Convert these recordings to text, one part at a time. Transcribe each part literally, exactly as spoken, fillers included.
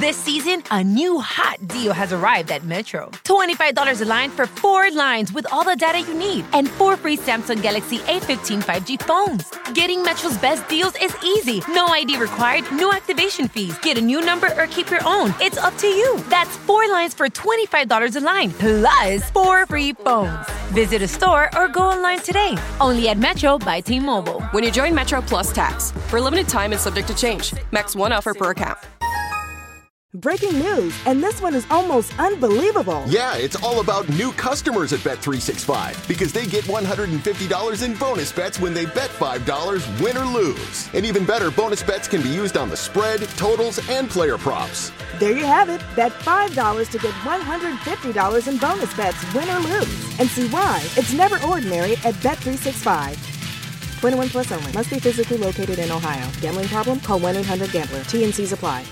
This season, a new hot deal has arrived at Metro. twenty-five dollars a line for four lines with all the data you need and four free Samsung Galaxy A fifteen five G phones. Getting Metro's best deals is easy. No I D required, no activation fees. Get a new number or keep your own. It's up to you. That's four lines for twenty-five dollars a line, plus four free phones. Visit a store or go online today. Only at Metro by T-Mobile. When you join Metro Plus Tax. For a limited time and subject to change. Max one offer per account. Breaking news, and this one is almost unbelievable. Yeah, it's all about new customers at Bet three sixty-five because they get one hundred fifty dollars in bonus bets when they bet five dollars, win or lose. And even better, bonus bets can be used on the spread, totals, and player props. There you have it. Bet five dollars to get one hundred fifty dollars in bonus bets, win or lose. And see why it's never ordinary at Bet three sixty-five. twenty-one plus only. Must be physically located in Ohio. Gambling problem? Call one eight hundred gambler. T N Cs apply.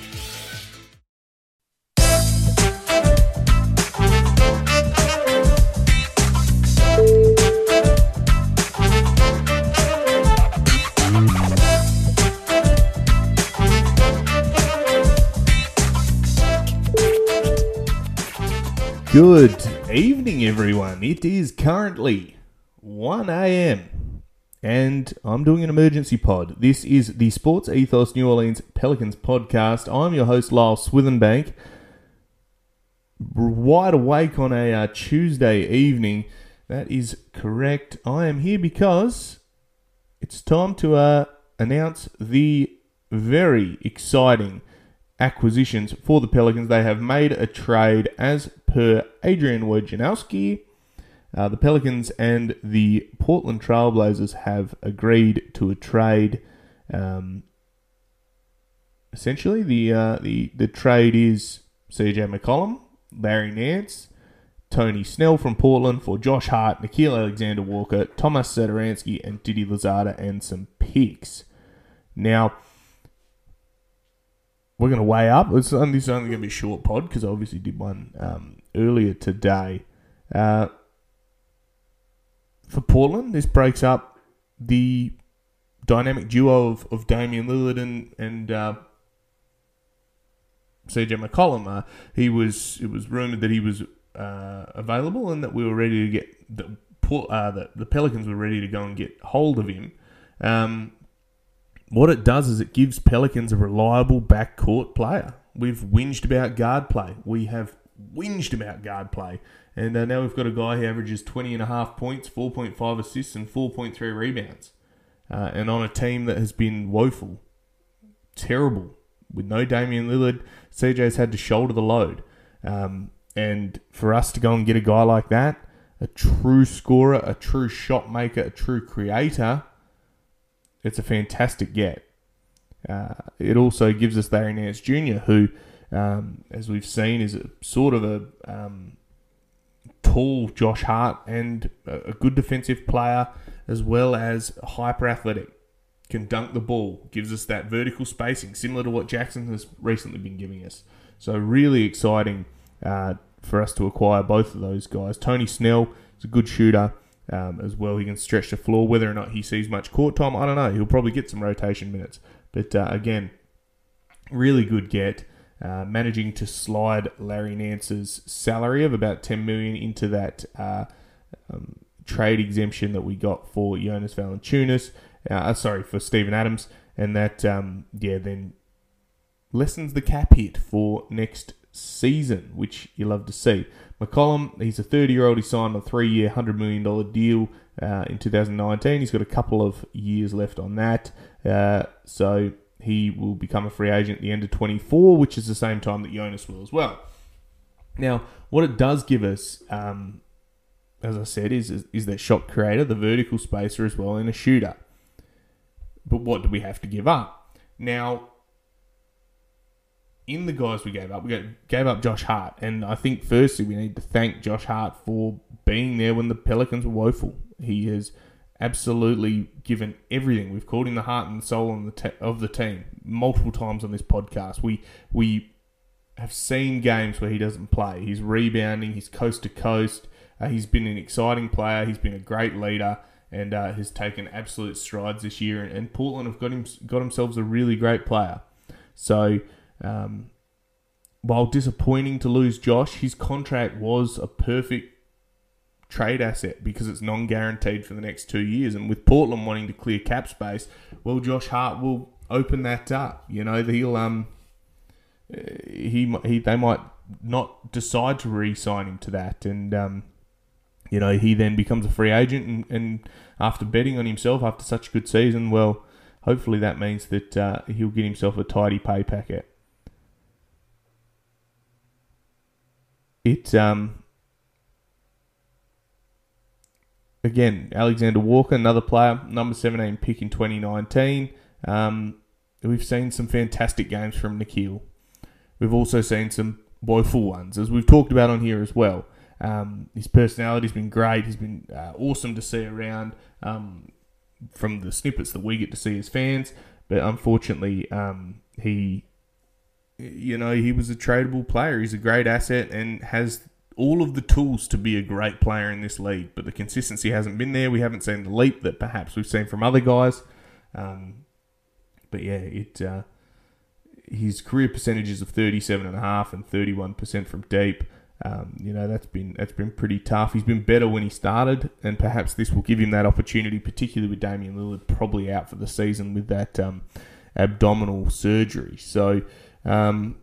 Good evening, everyone. It is currently one a.m. and I'm doing an emergency pod. This is the Sports Ethos New Orleans Pelicans podcast. I'm your host, Lyle Swithenbank. Wide awake on a uh, Tuesday evening. That is correct. I am here because it's time to uh, announce the very exciting acquisitions for the Pelicans. They have made a trade as per Adrian Wojnarowski. Uh, the Pelicans and the Portland Trailblazers have agreed to a trade. Um, essentially, the, uh, the the trade is C J McCollum, Larry Nance, Tony Snell from Portland for Josh Hart, Nickeil Alexander-Walker, Thomas Satoransky, and Didi Louzada, and some picks. Now, we're going to weigh up. It's only, this is only going to be a short pod because I obviously did one um, earlier today. Uh, for Portland, this breaks up the dynamic duo of, of Damian Lillard and, and uh, C J McCollum. Uh, he was it was rumored that he was uh, available and that we were ready to get the uh, the, the Pelicans were ready to go and get hold of him. Um, What it does is it gives Pelicans a reliable backcourt player. We've whinged about guard play. We have whinged about guard play. And uh, now we've got a guy who averages twenty and a half points, four point five assists, and four point three rebounds. Uh, and on a team that has been woeful, terrible. With no Damian Lillard, C J's had to shoulder the load. Um, and for us to go and get a guy like that, a true scorer, a true shot maker, a true creator, it's a fantastic get. Uh, it also gives us Larry Nance Junior, who, um, as we've seen, is a sort of a um, tall Josh Hart and a, a good defensive player, as well as hyper athletic. Can dunk the ball, gives us that vertical spacing, similar to what Jackson has recently been giving us. So really exciting uh, for us to acquire both of those guys. Tony Snell is a good shooter. Um, as well, he can stretch the floor. Whether or not he sees much court time, I don't know. He'll probably get some rotation minutes. But uh, again, really good get. Uh, managing to slide Larry Nance's salary of about ten million dollars into that uh, um, trade exemption that we got for Jonas Valanciunas. Uh, sorry, for Steven Adams. And that, um, yeah, then lessens the cap hit for next season, which you love to see. McCollum, he's a thirty-year-old. He signed a three-year, one hundred million dollars deal uh, in two thousand nineteen. He's got a couple of years left on that. Uh, so he will become a free agent at the end of twenty-four, which is the same time that Jonas will as well. Now, what it does give us, um, as I said, is, is, is that shot creator, the vertical spacer as well, and a shooter. But what do we have to give up? Now, in the guys we gave up, we gave up Josh Hart. And I think firstly we need to thank Josh Hart for being there when the Pelicans were woeful. He has absolutely given everything. We've called him the heart and the soul of the, te- of the team multiple times on this podcast. We we have seen games where he doesn't play. He's rebounding, he's coast to coast. Uh, he's been an exciting player. He's been a great leader and uh, has taken absolute strides this year. And, and Portland have got him got themselves a really great player. So... Um, while disappointing to lose Josh, his contract was a perfect trade asset because it's non-guaranteed for the next two years. And with Portland wanting to clear cap space, well, Josh Hart will open that up. You know, he'll um, he he they might not decide to re-sign him to that, and um, you know, he then becomes a free agent, and, and after betting on himself after such a good season, well, hopefully that means that uh, he'll get himself a tidy pay packet. It um again, Alexander Walker, another player, number seventeen pick in twenty nineteen. Um, we've seen some fantastic games from Nikhil. We've also seen some woeful ones, as we've talked about on here as well. Um, his personality's been great. He's been uh, awesome to see around um, from the snippets that we get to see as fans. But unfortunately, um, he, you know, he was a tradable player. He's a great asset and has all of the tools to be a great player in this league. But the consistency hasn't been there. We haven't seen the leap that perhaps we've seen from other guys. Um, but yeah, it uh, his career percentages of thirty-seven point five and thirty-one percent from deep. Um, you know, that's been that's been pretty tough. He's been better when he started, and perhaps this will give him that opportunity, particularly with Damian Lillard probably out for the season with that um, abdominal surgery. So um,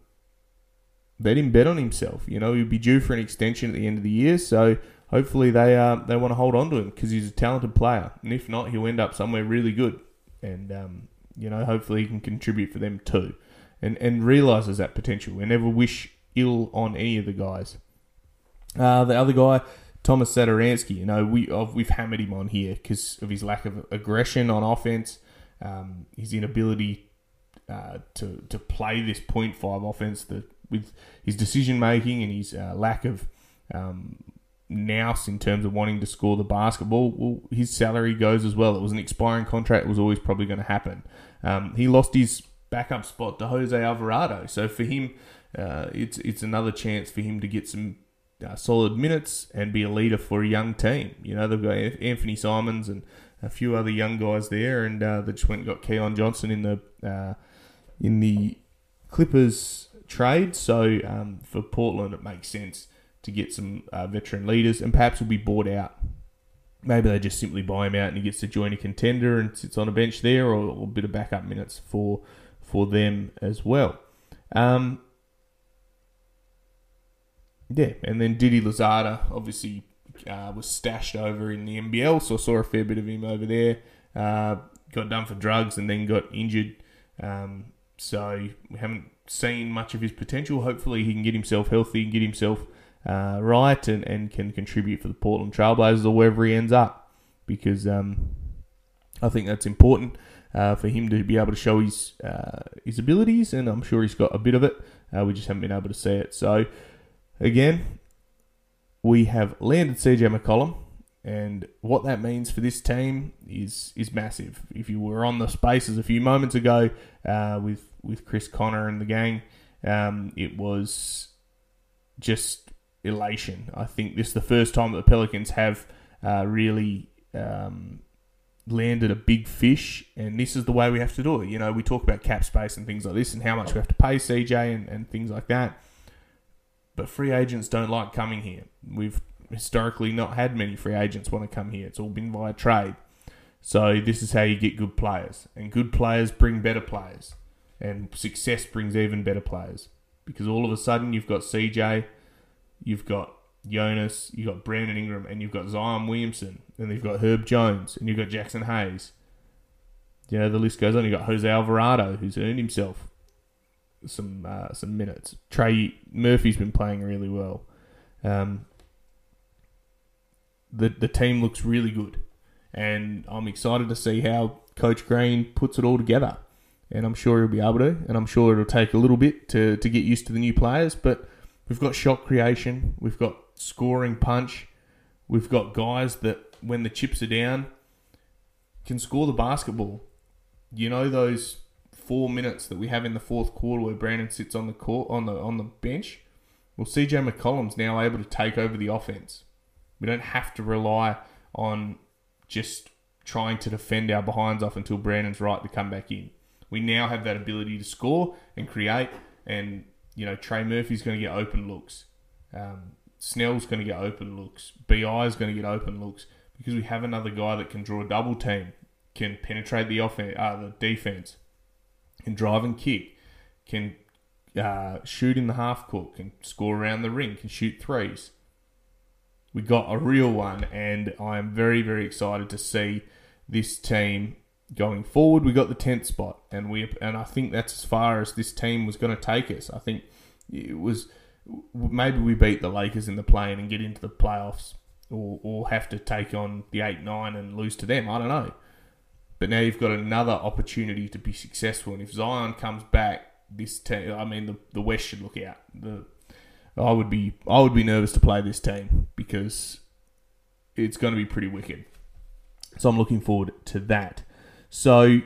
let him bet on himself. You know, he'll be due for an extension at the end of the year, so hopefully they uh, they want to hold on to him because he's a talented player, and if not, he'll end up somewhere really good. And um, you know, hopefully he can contribute for them too, and and realises that potential. We never wish ill on any of the guys. Uh, the other guy, Thomas Satoransky, you know, we, uh, we've hammered him on here because of his lack of aggression on offense, um, his inability uh, to to play this point five offense, the, with his decision-making and his uh, lack of um, nous in terms of wanting to score the basketball. Well, his salary goes as well. It was an expiring contract. It was always probably going to happen. Um, he lost his backup spot to Jose Alvarado. So for him, uh, it's it's another chance for him to get some Uh, solid minutes and be a leader for a young team. You know, they've got Anthony Simons and a few other young guys there, and uh, they just went and got Keon Johnson in the uh, in the Clippers trade. So um, for Portland, it makes sense to get some uh, veteran leaders, and perhaps he'll be bought out. Maybe they just simply buy him out and he gets to join a contender and sits on a bench there, or, or a bit of backup minutes for for them as well. Um, Yeah, and then Didi Louzada obviously uh, was stashed over in the N B L, so I saw a fair bit of him over there. Uh, got done for drugs and then got injured. Um, so we haven't seen much of his potential. Hopefully he can get himself healthy and get himself uh, right and, and can contribute for the Portland Trailblazers or wherever he ends up, because um, I think that's important uh, for him to be able to show his, uh, his abilities, and I'm sure he's got a bit of it. Uh, we just haven't been able to see it. So again, we have landed C J McCollum, and what that means for this team is is massive. If you were on the Spaces a few moments ago uh, with, with Chris Connor and the gang, um, it was just elation. I think this is the first time that the Pelicans have uh, really um, landed a big fish, and this is the way we have to do it. You know, we talk about cap space and things like this and how much we have to pay C J and, and things like that. But free agents don't like coming here. We've historically not had many free agents want to come here. It's all been via trade. So this is how you get good players. And good players bring better players. And success brings even better players. Because all of a sudden you've got C J, you've got Jonas, you've got Brandon Ingram, and you've got Zion Williamson. And you've got Herb Jones, and you've got Jackson Hayes. You know, the list goes on. You've got Jose Alvarado, who's earned himself some uh, some minutes. Trey Murphy's been playing really well. Um, the the team looks really good, and I'm excited to see how Coach Green puts it all together. And I'm sure he'll be able to, and I'm sure it'll take a little bit to, to get used to the new players, but we've got shot creation, we've got scoring punch, we've got guys that, when the chips are down, can score the basketball. You know, those four minutes that we have in the fourth quarter where Brandon sits on the court, on the on the bench. Well, C J McCollum's now able to take over the offense. We don't have to rely on just trying to defend our behinds off until Brandon's right to come back in. We now have that ability to score and create, and you know, Trey Murphy's going to get open looks. Um, Snell's going to get open looks. B I is going to get open looks because we have another guy that can draw a double team, can penetrate the offense, uh, the defense, can drive and kick, can uh, shoot in the half court, can score around the ring, can shoot threes. We got a real one, and I am very, very excited to see this team going forward. We got the tenth spot, and we and I think that's as far as this team was going to take us. I think it was maybe we beat the Lakers in the play-in and get into the playoffs, or or have to take on the eight nine and lose to them. I don't know. But now you've got another opportunity to be successful, and if Zion comes back, this team, I mean, the the West should look out. The I would be I would be nervous to play this team because it's going to be pretty wicked. So I'm looking forward to that. So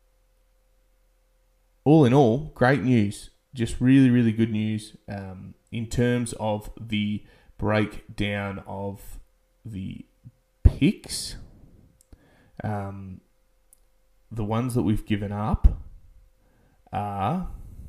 all in all, great news. Just really, really good news um, in terms of the breakdown of the picks. Um, the ones that we've given up are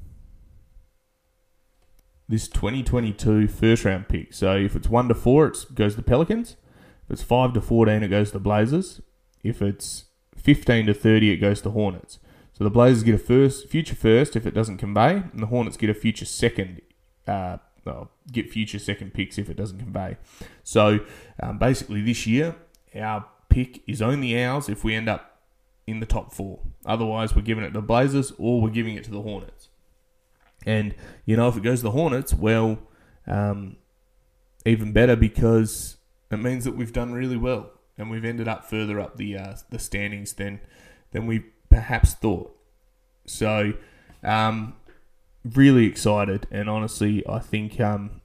this twenty twenty-two first round pick. So if it's one to four, it goes to the Pelicans. If it's five to fourteen, it goes to the Blazers. If it's fifteen to thirty, it goes to Hornets. So the Blazers get a first, future first if it doesn't convey, and the Hornets get a future second, uh, well, get future second picks if it doesn't convey. So um, basically this year, our pick is only ours if we end up in the top four. Otherwise, we're giving it to the Blazers or we're giving it to the Hornets. And, you know, if it goes to the Hornets, well, um, even better because it means that we've done really well and we've ended up further up the uh, the standings than than we perhaps thought. So, um, really excited, and honestly, I think, um,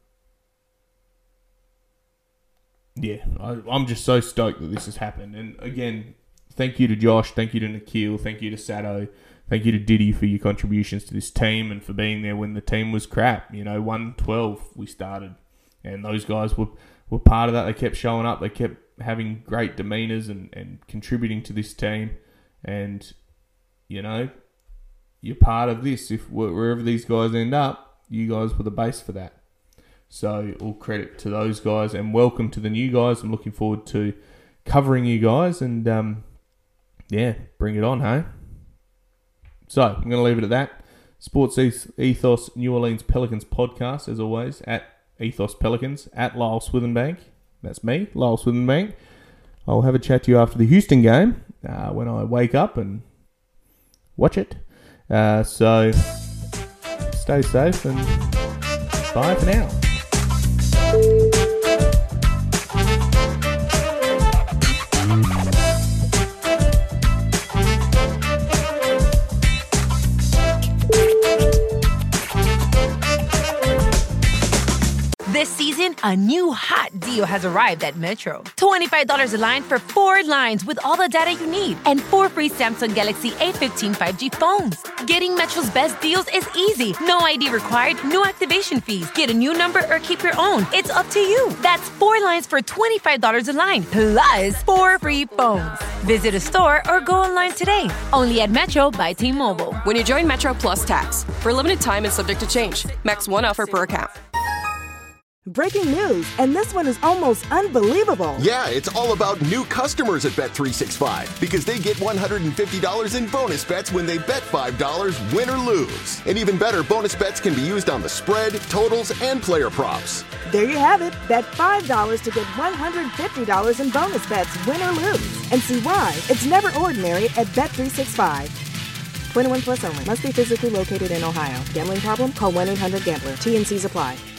yeah, I, I'm just so stoked that this has happened. And again, thank you to Josh, thank you to Nikhil, thank you to Sato, thank you to Diddy for your contributions to this team and for being there when the team was crap. You know, one twelve we started, and those guys were, were part of that. They kept showing up. They kept having great demeanours and, and contributing to this team. And, you know, you're part of this. If wherever these guys end up, you guys were the base for that. So all credit to those guys, and welcome to the new guys. I'm looking forward to covering you guys, and um, yeah, bring it on, hey? So I'm going to leave it at that. Sports Ethos New Orleans Pelicans podcast, as always, at Ethos Pelicans, at Lyle Swithenbank. That's me, Lyle Swithenbank. I'll have a chat to you after the Houston game uh, when I wake up and watch it. Uh, so stay safe and bye for now. This season, a new hot deal has arrived at Metro. twenty-five dollars a line for four lines with all the data you need and four free Samsung Galaxy A fifteen five G phones. Getting Metro's best deals is easy. No I D required, no activation fees. Get a new number or keep your own. It's up to you. That's four lines for twenty-five dollars a line, plus four free phones. Visit a store or go online today. Only at Metro by T-Mobile. When you join Metro Plus Tax, for a limited time and subject to change. Max one offer per account. Breaking news, and this one is almost unbelievable. Yeah, it's all about new customers at Bet three sixty-five because they get one hundred fifty dollars in bonus bets when they bet five dollars, win or lose. And even better, bonus bets can be used on the spread, totals, and player props. There you have it. Bet five dollars to get one hundred fifty dollars in bonus bets, win or lose. And see why it's never ordinary at Bet three sixty-five. twenty-one plus only. Must be physically located in Ohio. Gambling problem? Call one eight hundred gambler. T and C's apply.